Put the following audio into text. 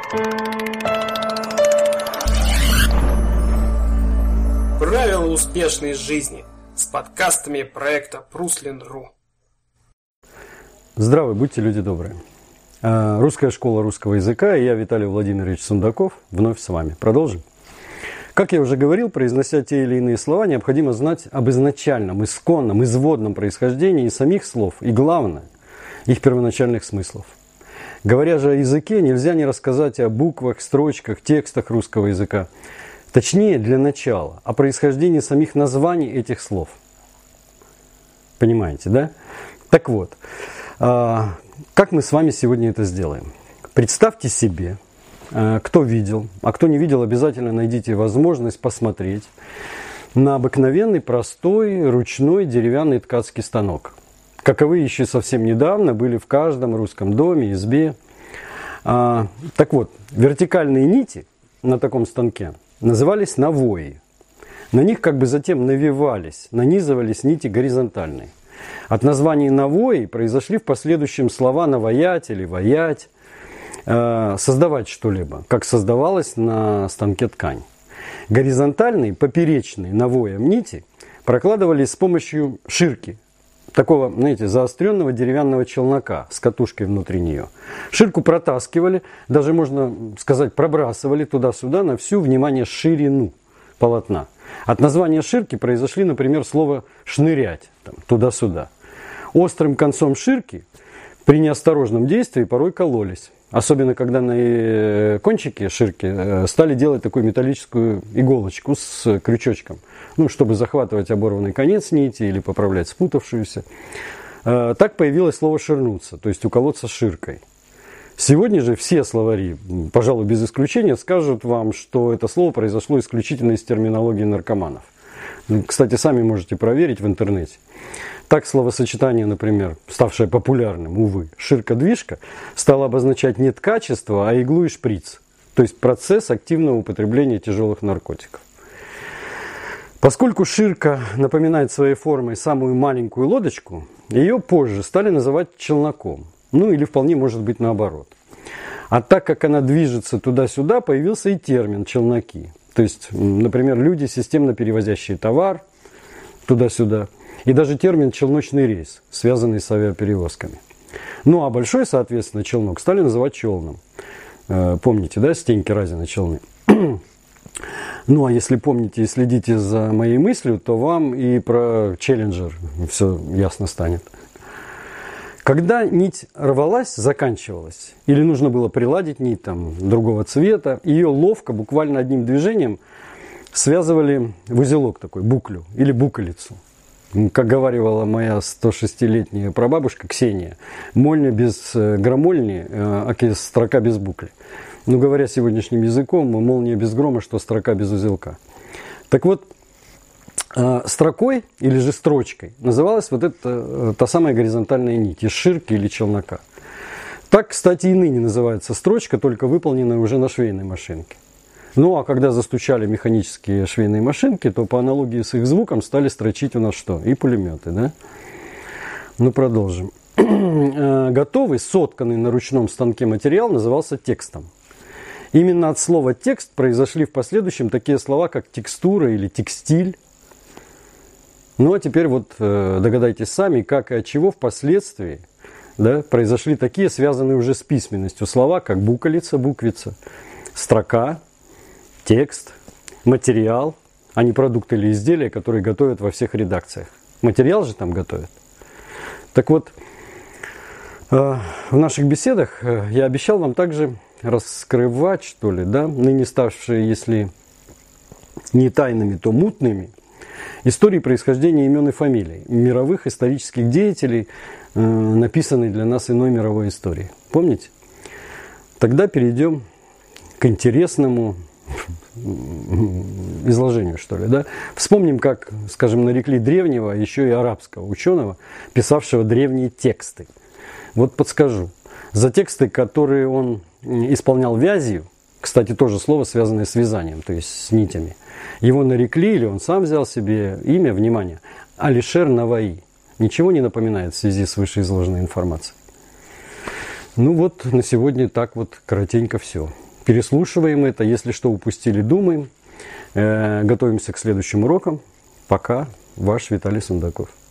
Правила успешной жизни с подкастами проекта Пруслин.ру. Здравы, будьте люди добрые. Русская школа русского языка и я, Виталий Владимирович Сундаков, вновь с вами. Продолжим. Как я уже говорил, произнося те или иные слова, необходимо знать об изначальном, исконном, изводном происхождении и самих слов, и главное, их первоначальных смыслов. Говоря же о языке, нельзя не рассказать о буквах, строчках, текстах русского языка. Точнее, для начала, о происхождении самих названий этих слов. Понимаете, да? Так вот, как мы с вами сегодня это сделаем? Представьте себе, кто видел, а кто не видел, обязательно найдите возможность посмотреть на обыкновенный, простой, ручной деревянный ткацкий станок. Каковы еще совсем недавно были в каждом русском доме, избе. Так вот, вертикальные нити на таком станке назывались навои. На них как бы затем навивались, нанизывались нити горизонтальные. От названия навои произошли в последующем слова наваять или ваять, создавать что-либо, как создавалось на станке ткань. Горизонтальные, поперечные навоям нити прокладывались с помощью ширки, такого, знаете, заостренного деревянного челнока с катушкой внутри нее. Ширку протаскивали, даже можно сказать, пробрасывали туда-сюда на всю, внимание, ширину полотна. От названия ширки произошли, например, слово «шнырять», там, туда-сюда. Острым концом ширки при неосторожном действии порой кололись. Особенно, когда на кончике ширки стали делать такую металлическую иголочку с крючочком, чтобы захватывать оборванный конец нити или поправлять спутавшуюся. Так появилось слово «ширнуться», то есть уколоться ширкой. Сегодня же все словари, пожалуй, без исключения, скажут вам, что это слово произошло исключительно из терминологии наркоманов. Кстати, сами можете проверить в интернете. Так словосочетание, например, ставшее популярным, увы, ширка-движка, стало обозначать не ткачество, а иглу и шприц, то есть процесс активного употребления тяжелых наркотиков. Поскольку ширка напоминает своей формой самую маленькую лодочку, ее позже стали называть челноком, или вполне может быть наоборот. А так как она движется туда-сюда, появился и термин «челноки». То есть, например, люди, системно перевозящие товар туда-сюда. И даже термин «челночный рейс», связанный с авиаперевозками. А большой, соответственно, челнок стали называть челном. Помните, да, Стеньки Разина челны? А если помните и следите за моей мыслью, то вам и про Челленджер все ясно станет. Когда нить рвалась, заканчивалась, или нужно было приладить нить другого цвета, ее ловко, буквально одним движением, связывали в узелок такой, буклю или буколицу. Как говаривала моя 106-летняя прабабушка Ксения, мольня без громольни, аки строка без букли. Говоря сегодняшним языком, молния без грома, что строка без узелка. Так вот, строкой или же строчкой называлась вот эта та самая горизонтальная нить из ширки или челнока. Так, кстати, и ныне называется строчка, только выполненная уже на швейной машинке. А когда застучали механические швейные машинки, то по аналогии с их звуком стали строчить у нас что? И пулеметы, да? Продолжим. Готовый, сотканный на ручном станке материал назывался текстом. Именно от слова «текст» произошли в последующем такие слова, как текстура или текстиль. А теперь догадайтесь сами, как и от чего впоследствии произошли такие, связанные уже с письменностью слова, как буколица, буквица, строка, текст, материал, а не продукт или изделие, которые готовят во всех редакциях. Материал же там готовят. Так вот, в наших беседах я обещал вам также раскрывать, ныне ставшие, если не тайными, то мутными, истории происхождения имен и фамилий мировых исторических деятелей, написанной для нас иной мировой истории. Помните? Тогда перейдем к интересному изложению, Вспомним, как, скажем, нарекли древнего, еще и арабского ученого, писавшего древние тексты. Подскажу. За тексты, которые он исполнял вязью, кстати, тоже слово, связанное с вязанием, то есть с нитями, его нарекли, или он сам взял себе имя, внимание, Алишер Наваи. Ничего не напоминает в связи с вышеизложенной информацией. На сегодня так коротенько все. переслушиваем это. Если что упустили, думаем. Готовимся к следующим урокам. Пока. Ваш Виталий Сундаков.